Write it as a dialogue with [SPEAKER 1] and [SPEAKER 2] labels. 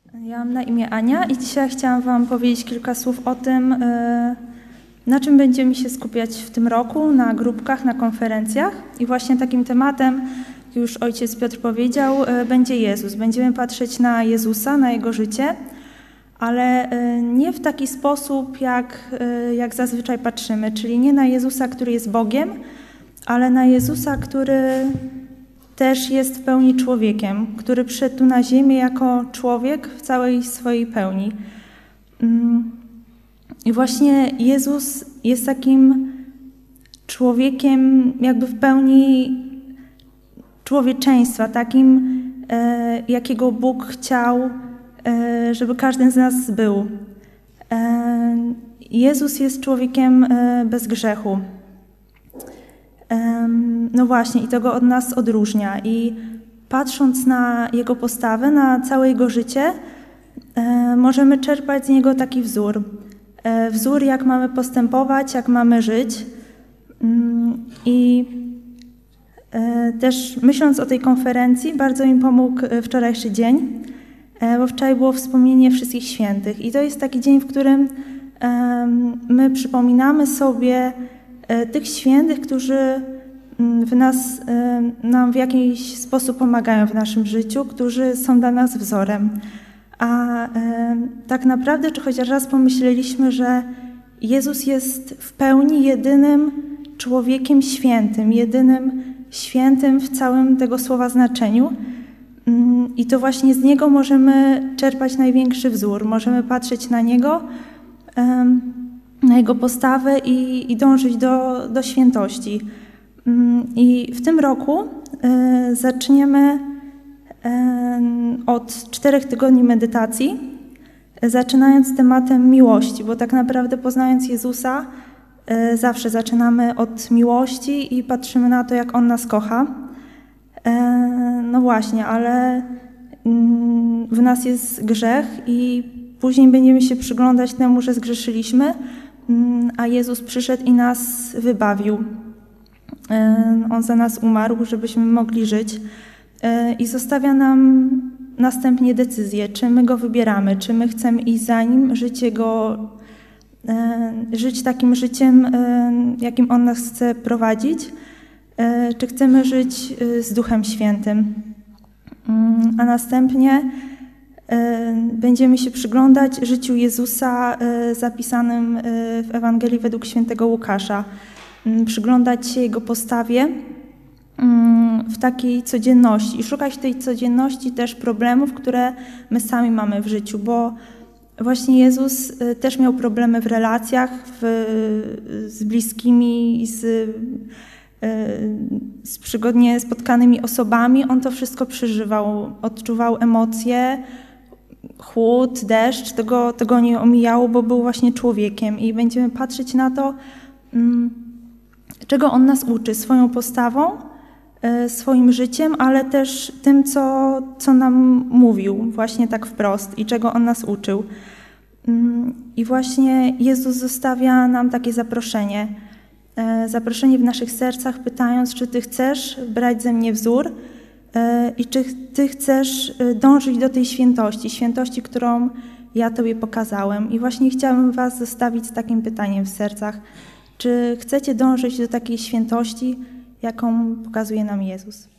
[SPEAKER 1] Ja mam na imię Ania i dzisiaj chciałam Wam powiedzieć kilka słów o tym, na czym będziemy się skupiać w tym roku, na grupkach, na konferencjach. I właśnie takim tematem, jak już ojciec Piotr powiedział, będzie Jezus. Będziemy patrzeć na Jezusa, na Jego życie, ale nie w taki sposób, jak zazwyczaj patrzymy, czyli nie na Jezusa, który jest Bogiem, ale na Jezusa, który też jest w pełni człowiekiem, który przyszedł tu na ziemię jako człowiek w całej swojej pełni. I właśnie Jezus jest takim człowiekiem jakby w pełni człowieczeństwa, takim, jakiego Bóg chciał, żeby każdy z nas był. Jezus jest człowiekiem bez grzechu. No właśnie, i to go od nas odróżnia. I patrząc na Jego postawę, na całe Jego życie, możemy czerpać z Niego taki wzór. Wzór, jak mamy postępować, jak mamy żyć. I też myśląc o tej konferencji, bardzo mi pomógł wczorajszy dzień, bo wczoraj było wspomnienie wszystkich świętych. I to jest taki dzień, w którym my przypominamy sobie tych świętych, którzy nam w jakiś sposób pomagają w naszym życiu, którzy są dla nas wzorem. A tak naprawdę, czy chociaż raz pomyśleliśmy, że Jezus jest w pełni jedynym człowiekiem świętym, jedynym świętym w całym tego słowa znaczeniu. I to właśnie z Niego możemy czerpać największy wzór. Możemy patrzeć na Niego, na Jego postawę i dążyć do świętości. I w tym roku zaczniemy od 4 tygodni medytacji, zaczynając tematem miłości, bo tak naprawdę poznając Jezusa zawsze zaczynamy od miłości i patrzymy na to, jak On nas kocha. No właśnie, ale w nas jest grzech i później będziemy się przyglądać temu, że zgrzeszyliśmy, a Jezus przyszedł i nas wybawił. On za nas umarł, żebyśmy mogli żyć i zostawia nam następnie decyzję, czy my Go wybieramy, czy my chcemy iść za Nim, żyć takim życiem, jakim On nas chce prowadzić, czy chcemy żyć z Duchem Świętym. A następnie będziemy się przyglądać życiu Jezusa zapisanym w Ewangelii według świętego Łukasza. Przyglądać się Jego postawie w takiej codzienności i szukać w tej codzienności też problemów, które my sami mamy w życiu, bo właśnie Jezus też miał problemy w relacjach z bliskimi, z przygodnie spotkanymi osobami. On to wszystko przeżywał, odczuwał emocje, chłód, deszcz, tego nie omijało, bo był właśnie człowiekiem i będziemy patrzeć na to, czego On nas uczy swoją postawą, swoim życiem, ale też tym, co nam mówił właśnie tak wprost i czego On nas uczył. I właśnie Jezus zostawia nam takie zaproszenie w naszych sercach, pytając, czy Ty chcesz brać ze mnie wzór i czy Ty chcesz dążyć do tej świętości, którą ja Tobie pokazałem. I właśnie chciałabym Was zostawić z takim pytaniem w sercach. Czy chcecie dążyć do takiej świętości, jaką pokazuje nam Jezus?